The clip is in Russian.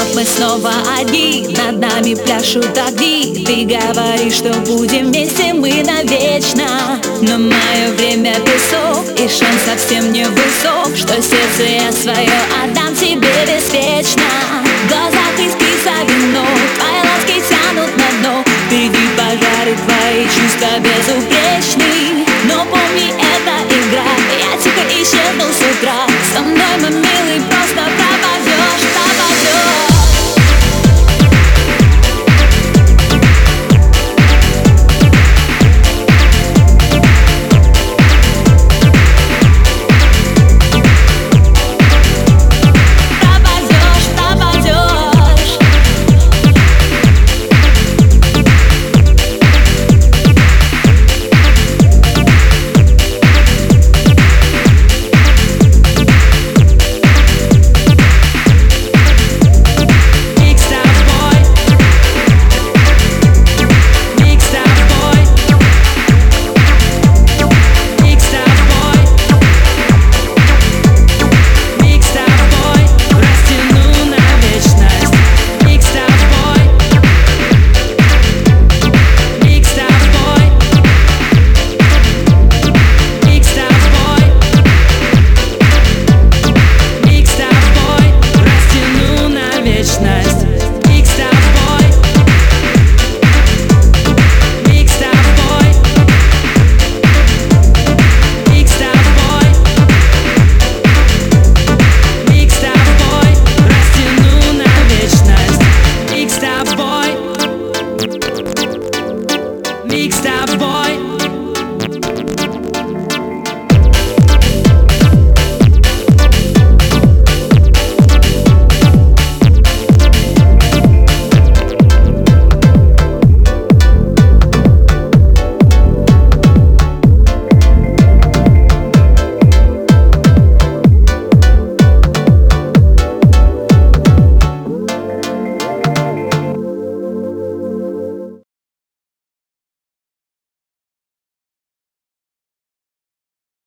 вот мы снова одни, над нами пляшут огни. Ты говоришь, что будем вместе мы навечно, но мое время песок, и шанс совсем не высок, что сердце я свое отдам тебе беспечно. В глазах искрится вино, твои ласки тянут на дно. Впереди пожары, твои чувства безупречны, но помни, это игра, я тихо исчезну с утра. Со мной, мой милый,